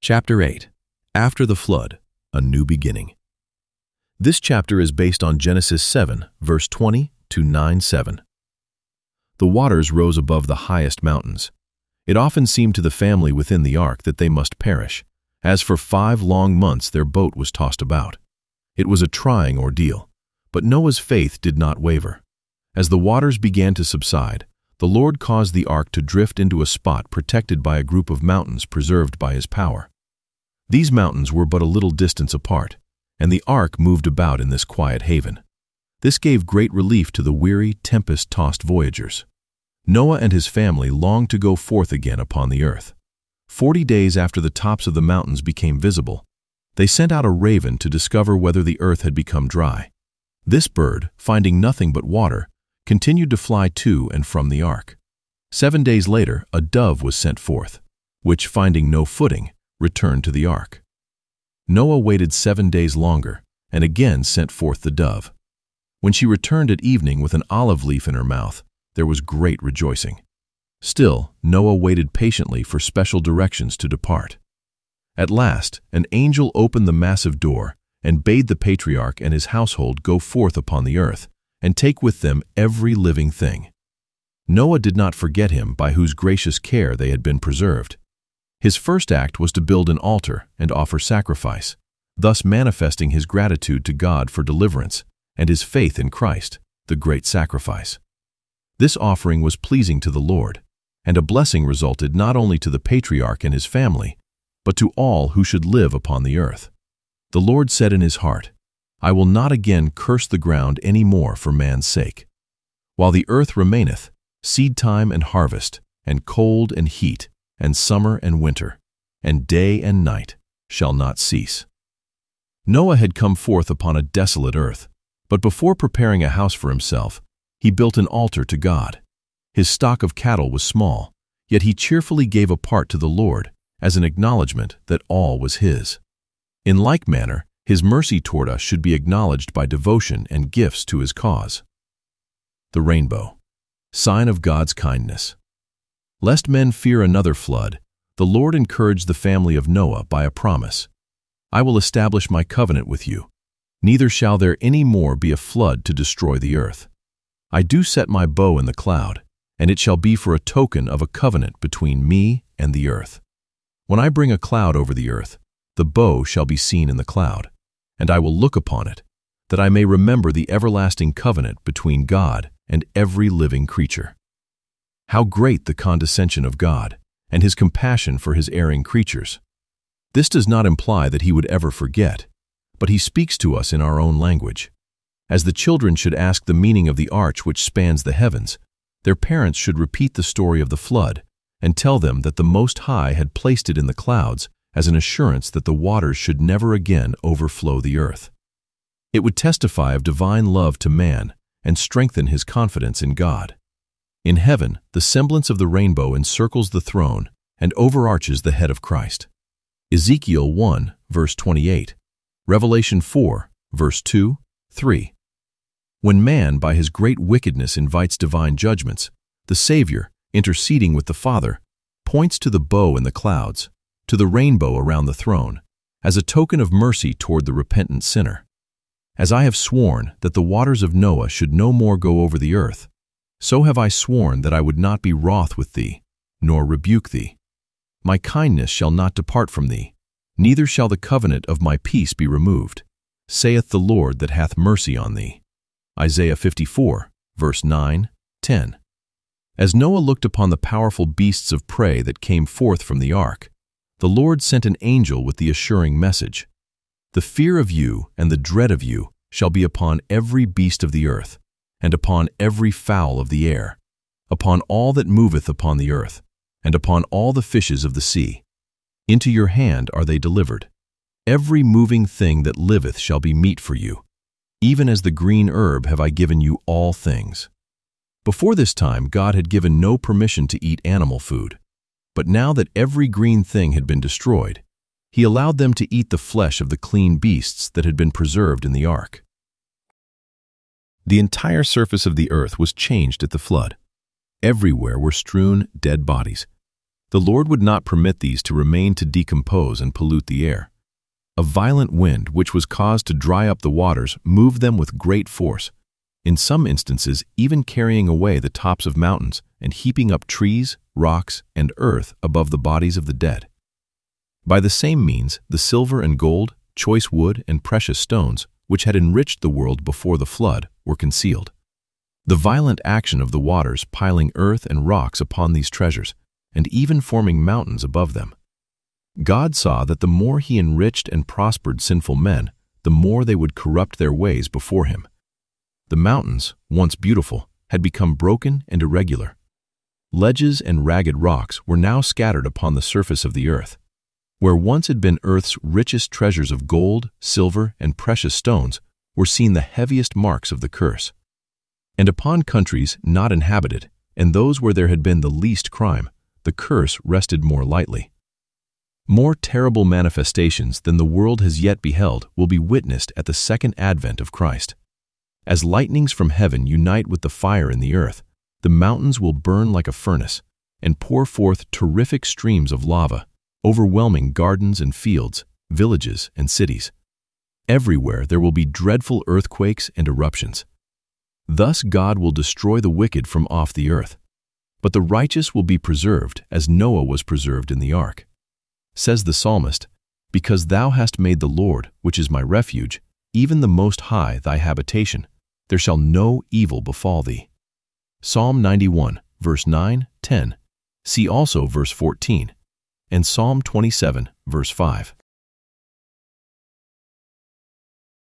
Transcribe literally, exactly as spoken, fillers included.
Chapter eight. After the Flood, a New Beginning. This chapter is based on Genesis seven, verse twenty to nine seven. The waters rose above the highest mountains. It often seemed to the family within the ark that they must perish, as for five long months their boat was tossed about. It was a trying ordeal, but Noah's faith did not waver. As the waters began to subside, the Lord caused the ark to drift into a spot protected by a group of mountains preserved by His power. These mountains were but a little distance apart, and the ark moved about in this quiet haven. This gave great relief to the weary, tempest-tossed voyagers. Noah and his family longed to go forth again upon the earth. Forty days after the tops of the mountains became visible, they sent out a raven to discover whether the earth had become dry. This bird, finding nothing but water, continued to fly to and from the ark. Seven days later, a dove was sent forth, which, finding no footing, returned to the ark. Noah waited seven days longer, and again sent forth the dove. When she returned at evening with an olive leaf in her mouth, there was great rejoicing. Still, Noah waited patiently for special directions to depart. At last, an angel opened the massive door and bade the patriarch and his household go forth upon the earth and take with them every living thing. Noah did not forget him by whose gracious care they had been preserved. His first act was to build an altar and offer sacrifice, thus manifesting his gratitude to God for deliverance and his faith in Christ, the great sacrifice. This offering was pleasing to the Lord, and a blessing resulted not only to the patriarch and his family, but to all who should live upon the earth. The Lord said in his heart, "I will not again curse the ground any more for man's sake. While the earth remaineth, seed-time and harvest, and cold and heat, and summer and winter, and day and night shall not cease." Noah had come forth upon a desolate earth, but before preparing a house for himself, he built an altar to God. His stock of cattle was small, yet he cheerfully gave a part to the Lord as an acknowledgement that all was His. In like manner, His mercy toward us should be acknowledged by devotion and gifts to His cause. The rainbow, sign of God's kindness. Lest men fear another flood, the Lord encouraged the family of Noah by a promise. "I will establish my covenant with you. Neither shall there any more be a flood to destroy the earth. I do set my bow in the cloud, and it shall be for a token of a covenant between me and the earth. When I bring a cloud over the earth, the bow shall be seen in the cloud, and I will look upon it, that I may remember the everlasting covenant between God and every living creature." How great the condescension of God, and His compassion for His erring creatures! This does not imply that He would ever forget, but He speaks to us in our own language. As the children should ask the meaning of the arch which spans the heavens, their parents should repeat the story of the flood and tell them that the Most High had placed it in the clouds as an assurance that the waters should never again overflow the earth. It would testify of divine love to man and strengthen his confidence in God. In heaven, the semblance of the rainbow encircles the throne and overarches the head of Christ. Ezekiel one, verse twenty-eight, Revelation four, verse two, three. When man, by his great wickedness, invites divine judgments, the Savior, interceding with the Father, points to the bow in the clouds, to the rainbow around the throne, as a token of mercy toward the repentant sinner. "As I have sworn that the waters of Noah should no more go over the earth, so have I sworn that I would not be wroth with thee, nor rebuke thee. My kindness shall not depart from thee, neither shall the covenant of my peace be removed, saith the Lord that hath mercy on thee." Isaiah fifty-four, verse nine, ten. As Noah looked upon the powerful beasts of prey that came forth from the ark, the Lord sent an angel with the assuring message, "The fear of you and the dread of you shall be upon every beast of the earth, and upon every fowl of the air, upon all that moveth upon the earth, and upon all the fishes of the sea. Into your hand are they delivered. Every moving thing that liveth shall be meat for you. Even as the green herb have I given you all things." Before this time, God had given no permission to eat animal food, but now that every green thing had been destroyed, He allowed them to eat the flesh of the clean beasts that had been preserved in the ark. The entire surface of the earth was changed at the flood. Everywhere were strewn dead bodies. The Lord would not permit these to remain to decompose and pollute the air. A violent wind, which was caused to dry up the waters, moved them with great force, in some instances even carrying away the tops of mountains and heaping up trees, rocks, and earth above the bodies of the dead. By the same means, the silver and gold, choice wood, and precious stones, which had enriched the world before the flood, were concealed. The violent action of the waters piling earth and rocks upon these treasures, and even forming mountains above them. God saw that the more he enriched and prospered sinful men, the more they would corrupt their ways before him. The mountains, once beautiful, had become broken and irregular. Ledges and ragged rocks were now scattered upon the surface of the earth. Where once had been earth's richest treasures of gold, silver, and precious stones were seen the heaviest marks of the curse. And upon countries not inhabited, and those where there had been the least crime, the curse rested more lightly. More terrible manifestations than the world has yet beheld will be witnessed at the second advent of Christ. As lightnings from heaven unite with the fire in the earth, the mountains will burn like a furnace and pour forth terrific streams of lava, overwhelming gardens and fields, villages and cities. Everywhere there will be dreadful earthquakes and eruptions. Thus God will destroy the wicked from off the earth, but the righteous will be preserved as Noah was preserved in the ark. Says the psalmist, "Because thou hast made the Lord, which is my refuge, even the Most High thy habitation, there shall no evil befall thee." Psalm ninety-one, verse nine, ten. See also verse fourteen, and Psalm twenty-seven, verse five.